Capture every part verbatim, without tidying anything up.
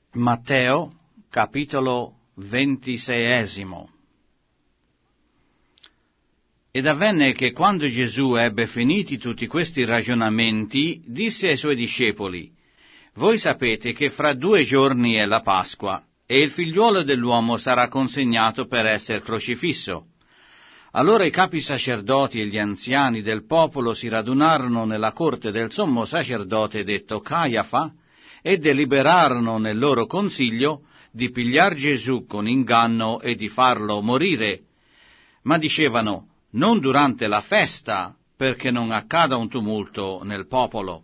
Matteo, capitolo ventiseiesimo. Ed avvenne che quando Gesù ebbe finiti tutti questi ragionamenti, disse ai suoi discepoli: Voi sapete che fra due giorni è la Pasqua, e il figliuolo dell'uomo sarà consegnato per essere crocifisso. Allora i capi sacerdoti e gli anziani del popolo si radunarono nella corte del sommo sacerdote detto Caiafa, e deliberarono nel loro consiglio di pigliar Gesù con inganno e di farlo morire. Ma dicevano: non durante la festa, perché non accada un tumulto nel popolo.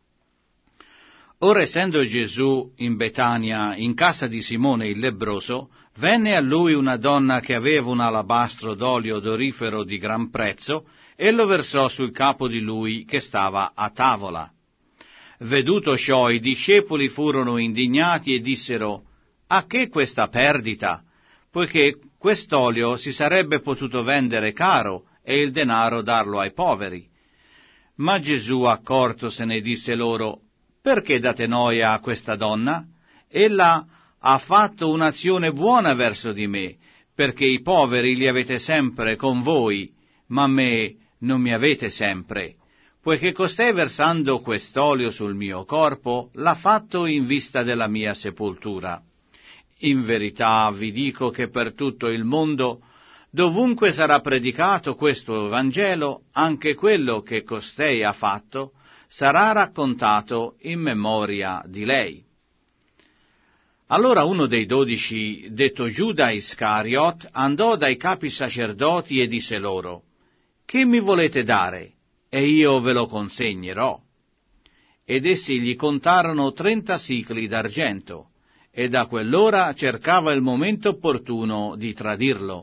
Ora, essendo Gesù in Betania, in casa di Simone il lebbroso, venne a lui una donna che aveva un alabastro d'olio odorifero di gran prezzo, e lo versò sul capo di lui che stava a tavola. Veduto ciò, i discepoli furono indignati e dissero: a che questa perdita? Poiché quest'olio si sarebbe potuto vendere caro e il denaro darlo ai poveri. Ma Gesù, accortosene, disse loro: perché date noia a questa donna? Ella ha fatto un'azione buona verso di me, perché i poveri li avete sempre con voi, ma me non mi avete sempre. Poiché costei, versando quest'olio sul mio corpo, l'ha fatto in vista della mia sepoltura. In verità vi dico che per tutto il mondo, dovunque sarà predicato questo Vangelo, anche quello che costei ha fatto sarà raccontato in memoria di lei. Allora uno dei dodici, detto Giuda Iscariot, andò dai capi sacerdoti e disse loro: che mi volete dare? E io ve lo consegnerò. Ed essi gli contarono trenta sicli d'argento, e da quell'ora cercava il momento opportuno di tradirlo.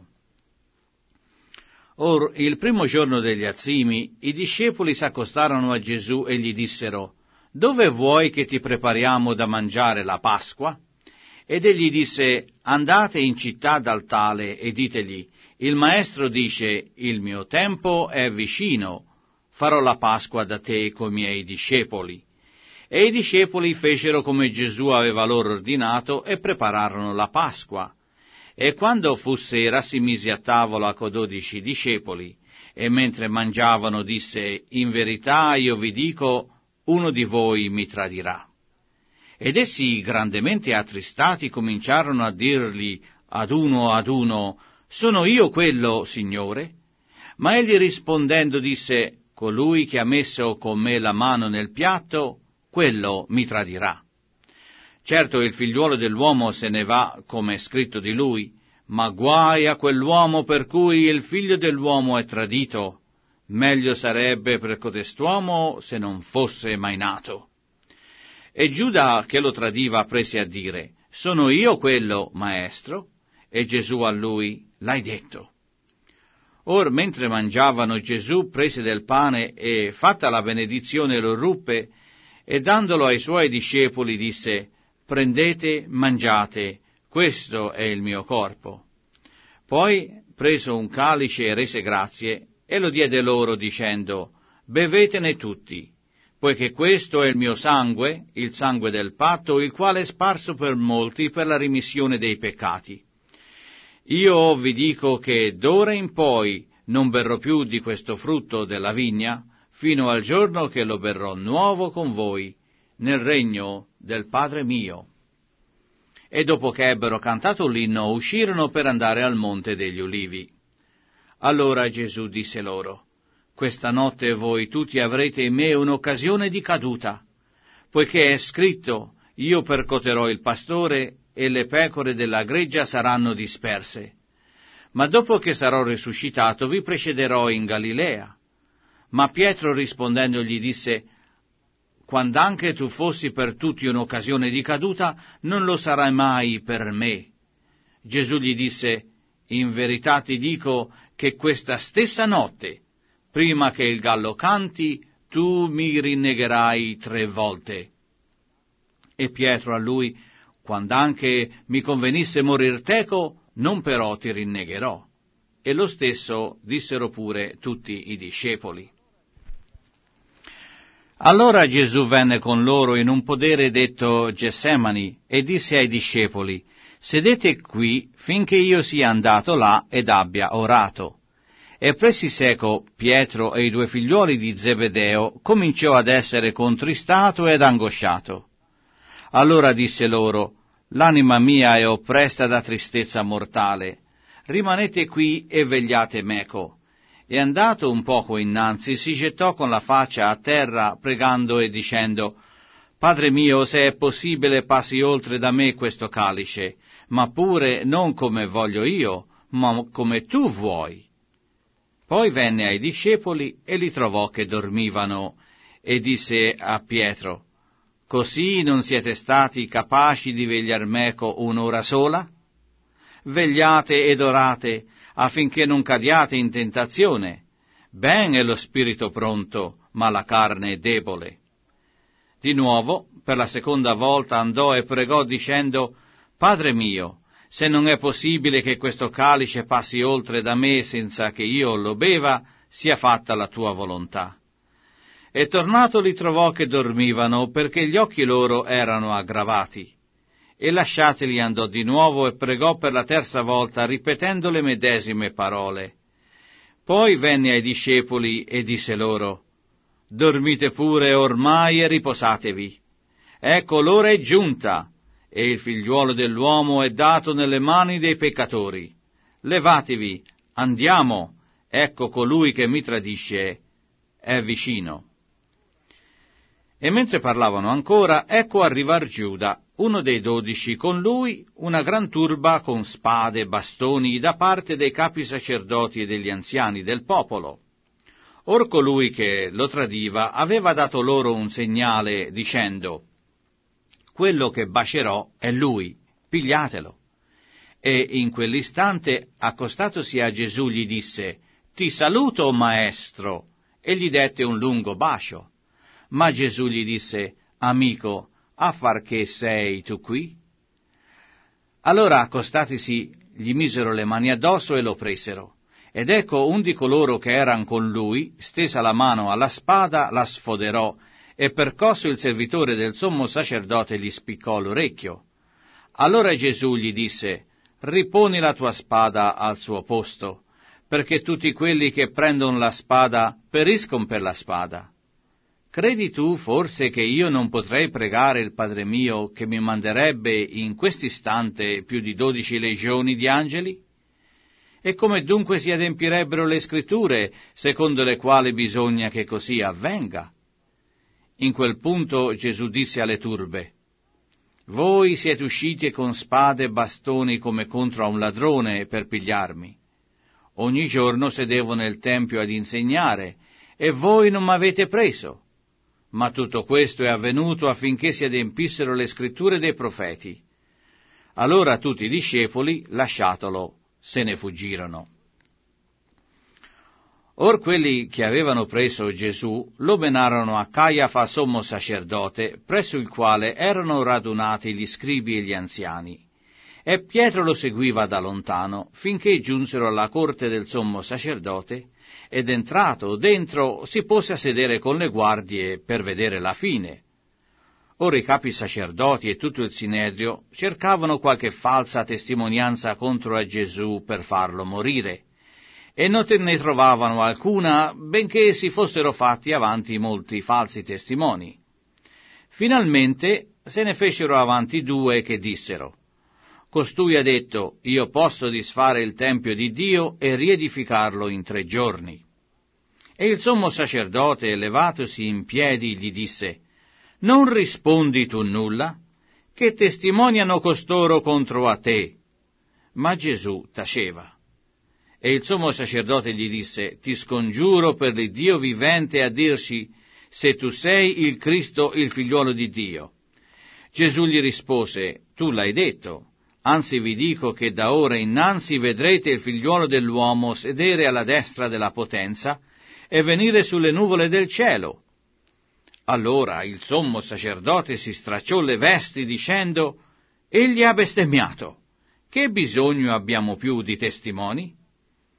Or, il primo giorno degli Azimi, i discepoli s'accostarono a Gesù e gli dissero: dove vuoi che ti prepariamo da mangiare la Pasqua? Ed egli disse: andate in città dal tale e ditegli: il Maestro dice, il mio tempo è vicino, farò la Pasqua da te coi miei discepoli. E i discepoli fecero come Gesù aveva loro ordinato e prepararono la Pasqua. E quando fu sera si mise a tavola co dodici discepoli, e mentre mangiavano disse: in verità io vi dico, uno di voi mi tradirà. Ed essi, grandemente attristati, cominciarono a dirgli ad uno ad uno: sono io quello, Signore? Ma egli rispondendo disse: colui che ha messo con me la mano nel piatto, quello mi tradirà. Certo, il figliuolo dell'uomo se ne va, come è scritto di lui, ma guai a quell'uomo per cui il figlio dell'uomo è tradito. Meglio sarebbe per codest'uomo se non fosse mai nato. E Giuda, che lo tradiva, prese a dire: sono io quello, Maestro? E Gesù a lui: l'hai detto. Or, mentre mangiavano, Gesù prese del pane e, fatta la benedizione, lo ruppe, e dandolo ai suoi discepoli disse: prendete, mangiate, questo è il mio corpo. Poi, preso un calice e rese grazie, e lo diede loro dicendo: bevetene tutti, poiché questo è il mio sangue, il sangue del patto, il quale è sparso per molti per la rimissione dei peccati. Io vi dico che d'ora in poi non berrò più di questo frutto della vigna, fino al giorno che lo berrò nuovo con voi nel regno del Padre mio. E dopo che ebbero cantato l'inno, uscirono per andare al Monte degli Ulivi. Allora Gesù disse loro: questa notte voi tutti avrete in me un'occasione di caduta, poiché è scritto: io percoterò il pastore e le pecore della greggia saranno disperse. Ma dopo che sarò risuscitato vi precederò in Galilea. Ma Pietro rispondendo gli disse: quand'anche tu fossi per tutti un'occasione di caduta, non lo sarai mai per me. Gesù gli disse: in verità ti dico che questa stessa notte, prima che il gallo canti, tu mi rinnegherai tre volte. E Pietro a lui: quand'anche mi convenisse morir teco, non però ti rinnegherò. E lo stesso dissero pure tutti i discepoli. Allora Gesù venne con loro in un podere detto Getsemani e disse ai discepoli: «Sedete qui finché io sia andato là ed abbia orato». E pressi seco Pietro e i due figliuoli di Zebedeo cominciò ad essere contristato ed angosciato. Allora disse loro: «L'anima mia è oppressa da tristezza mortale. Rimanete qui e vegliate meco». E andato un poco innanzi si gettò con la faccia a terra pregando e dicendo: «Padre mio, se è possibile passi oltre da me questo calice, ma pure non come voglio io, ma come tu vuoi». Poi venne ai discepoli e li trovò che dormivano e disse a Pietro: «Così non siete stati capaci di vegliar meco un'ora sola? Vegliate ed orate affinché non cadiate in tentazione. Ben è lo spirito pronto, ma la carne è debole». Di nuovo, per la seconda volta andò e pregò dicendo: «Padre mio, se non è possibile che questo calice passi oltre da me senza che io lo beva, sia fatta la tua volontà». E tornato li trovò che dormivano, perché gli occhi loro erano aggravati. E lasciateli andò di nuovo e pregò per la terza volta, ripetendo le medesime parole. Poi venne ai discepoli e disse loro: «Dormite pure ormai e riposatevi. Ecco, l'ora è giunta, e il figliuolo dell'uomo è dato nelle mani dei peccatori. Levatevi, andiamo, ecco colui che mi tradisce è vicino». E mentre parlavano ancora, ecco arrivar Giuda, uno dei dodici, con lui una gran turba con spade e bastoni da parte dei capi sacerdoti e degli anziani del popolo. Or colui che lo tradiva aveva dato loro un segnale dicendo: «Quello che bacerò è lui, pigliatelo». E in quell'istante, accostatosi a Gesù, gli disse: «Ti saluto, maestro», e gli dette un lungo bacio. Ma Gesù gli disse: «Amico, a far che sei tu qui?» Allora, accostatisi, gli misero le mani addosso e lo presero. Ed ecco, un di coloro che eran con lui, stesa la mano alla spada, la sfoderò, e percosso il servitore del sommo sacerdote gli spiccò l'orecchio. Allora Gesù gli disse: «Riponi la tua spada al suo posto, perché tutti quelli che prendono la spada periscono per la spada. Credi tu forse che io non potrei pregare il Padre mio, che mi manderebbe in quest'istante più di dodici legioni di angeli? E come dunque si adempirebbero le scritture, secondo le quali bisogna che così avvenga?» In quel punto Gesù disse alle turbe: «Voi siete usciti con spade e bastoni come contro a un ladrone per pigliarmi. Ogni giorno sedevo nel tempio ad insegnare, e voi non m'avete preso. Ma tutto questo è avvenuto affinché si adempissero le scritture dei profeti». Allora tutti i discepoli, lasciatolo, se ne fuggirono. Or quelli che avevano preso Gesù lo menarono a Caiafa sommo sacerdote, presso il quale erano radunati gli scribi e gli anziani. E Pietro lo seguiva da lontano, finché giunsero alla corte del sommo sacerdote, ed entrato dentro si pose a sedere con le guardie per vedere la fine. Ora i capi sacerdoti e tutto il Sinedrio cercavano qualche falsa testimonianza contro a Gesù per farlo morire, e non te ne trovavano alcuna, benché si fossero fatti avanti molti falsi testimoni. Finalmente se ne fecero avanti due che dissero: «Costui ha detto: io posso disfare il tempio di Dio e riedificarlo in tre giorni». E il sommo sacerdote, levatosi in piedi, gli disse: «Non rispondi tu nulla? Che testimoniano costoro contro a te?» Ma Gesù taceva. E il sommo sacerdote gli disse: «Ti scongiuro per l'Iddio vivente a dirci se tu sei il Cristo, il figliuolo di Dio». Gesù gli rispose: «Tu l'hai detto. Anzi vi dico che da ora innanzi vedrete il figliuolo dell'uomo sedere alla destra della potenza e venire sulle nuvole del cielo». Allora il sommo sacerdote si stracciò le vesti dicendo: «Egli ha bestemmiato. Che bisogno abbiamo più di testimoni?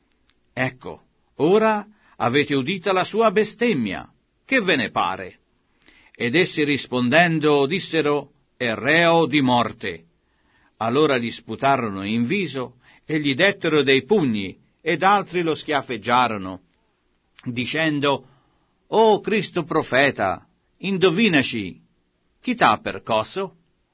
Ecco, ora avete udita la sua bestemmia. Che ve ne pare?» Ed essi rispondendo dissero: è reo di morte. Allora gli sputarono in viso e gli dettero dei pugni, ed altri lo schiaffeggiarono, dicendo: O Cristo profeta, indovinaci, chi t'ha percosso?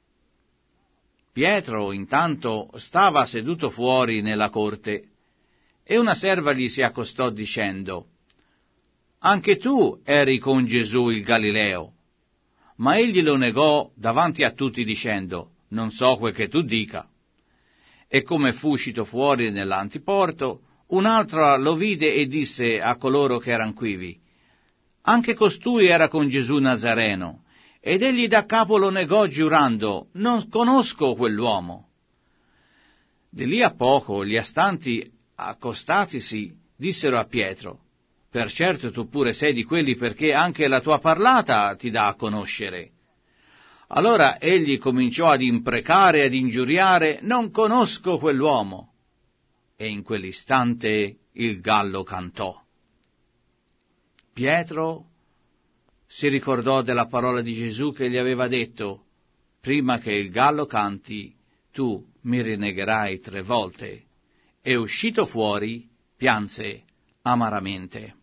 Pietro intanto stava seduto fuori nella corte, e una serva gli si accostò dicendo: anche tu eri con Gesù il Galileo. Ma egli lo negò davanti a tutti dicendo: non so quel che tu dica. E come fu uscito fuori nell'antiporto, un'altra lo vide e disse a coloro che eran quivi: anche costui era con Gesù Nazareno. Ed egli da capo lo negò giurando: non conosco quell'uomo. Di lì a poco gli astanti, accostatisi, dissero a Pietro: per certo tu pure sei di quelli, perché anche la tua parlata ti dà a conoscere. Allora egli cominciò ad imprecare e ad ingiuriare: non conosco quell'uomo. E in quell'istante il gallo cantò. Pietro si ricordò della parola di Gesù che gli aveva detto: prima che il gallo canti, tu mi rinnegherai tre volte. E uscito fuori, pianse amaramente.